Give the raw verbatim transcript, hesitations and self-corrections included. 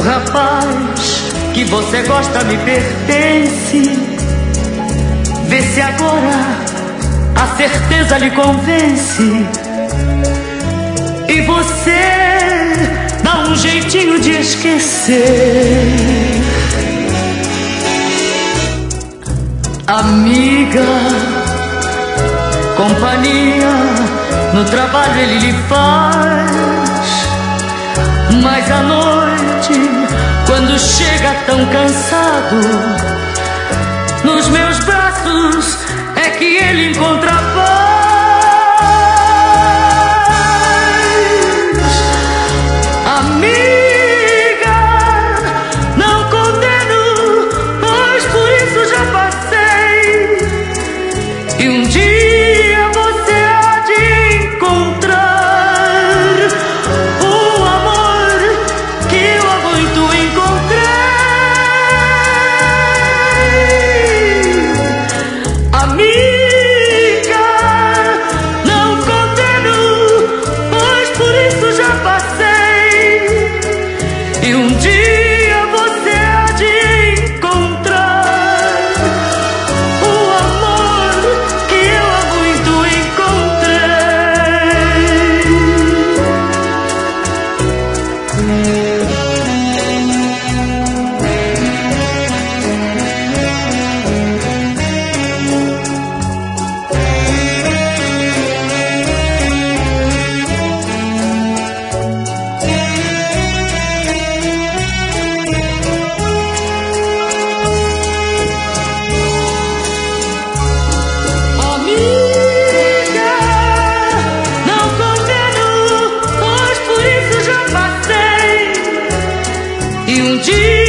rapaz que você gosta me pertence. Vê se agora a certeza lhe convence e você dá um jeitinho de esquecer. Amiga, companhia no trabalho ele lhe faz, mas à noite, quando chega tão cansado, nos meus braços é que ele encontra paz. Amiga, não condeno, pois por isso já passei, e um dia você há de encontrar o amor que eu há muito encontrei. Amiga, não condeno, pois por isso já passei, e um dia você há de encontrar o amor que eu há muito Amiga, não condeno, pois por isso já passei, e um dia